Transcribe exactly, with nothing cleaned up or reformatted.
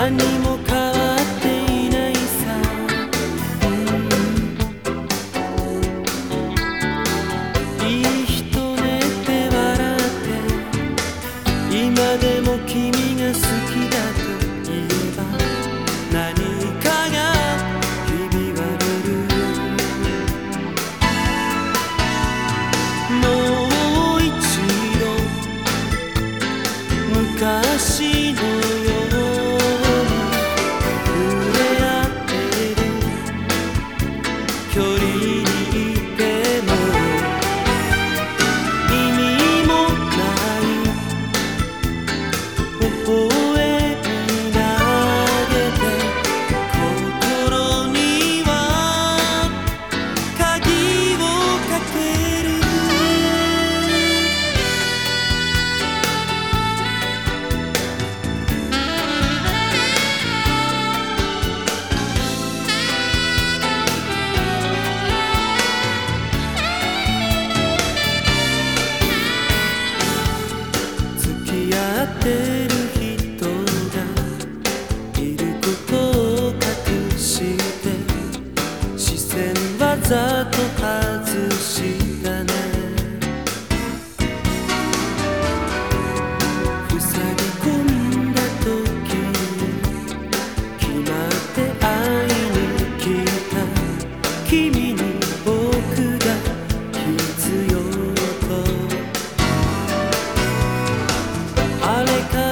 何も変わっていないさ、うん、いい人ねって笑って今でも君が好きだと言えば何かがひび割れる。もう一度昔のように触れ合ってる距離にいても意味もない微笑み投げて心には鍵をかける。付き合ってる人がいることを隠して視線わざと外したね。塞ぎ込んだ時決まって会いに来た君に僕が必要とあれから